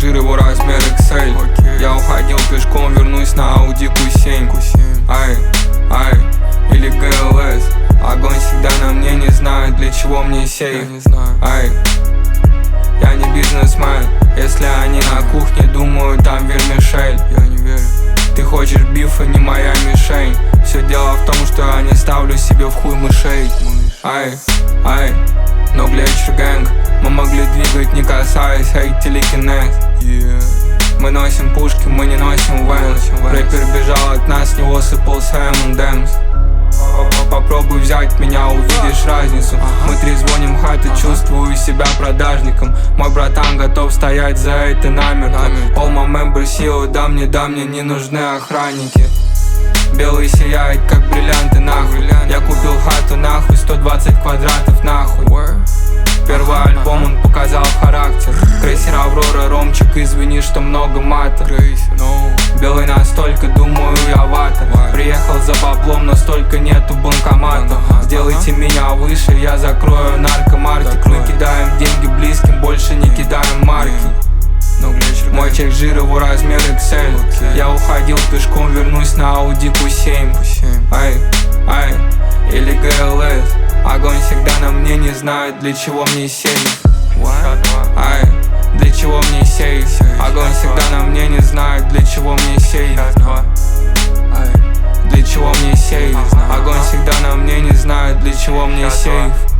жир, его размер XL. Я уходил пешком, вернусь на Audi Q7. Ай, ай, или GLS. Огонь всегда на мне, не знаю, для чего мне сейф. Ай, я не бизнесмен. Если они на кухне, думаю, там вермишель. Я не верю. Ты хочешь бифа, не моя мишень. Все дело в том, что я не ставлю себе в хуй мышей. Ай, ай, но глечер гэнг. Мы могли двигать, не касаясь, эй, телекинез. Мы носим пушки, мы не носим вэн. Рэпер бежал от нас, с него сыпался M&M's. Попробуй взять меня, увидишь разницу. Мы трезвоним хаты, чувствую себя продажником. Мой братан готов стоять за это намертво. All my members силу, да мне, не нужны охранники. Белый сияет, как бриллианты, нахуй. Я купил хату, нахуй, 120 квадратов, нахуй. Первый альбом он показал характер. Крейсер Аврора, Ромчик, извини, что много мата. Белый настолько, думаю, я вата. Приехал за баблом, но столько нету банкомата. Сделайте меня выше, я закрою наркомаркет. Мы кидаем деньги близким, больше не кидаем марки. Мой чек жир, его размер XL. Я уходил пешком, вернусь на Audi Q7. Ай, ай, или GLS. Огонь всегда на мне, не знает, для чего мне сейф. Ай, для чего мне сейф. Огонь всегда на мне, не знает, для чего мне сейф. Для чего мне сейф. Огонь всегда на мне, не знает, для чего мне сейф.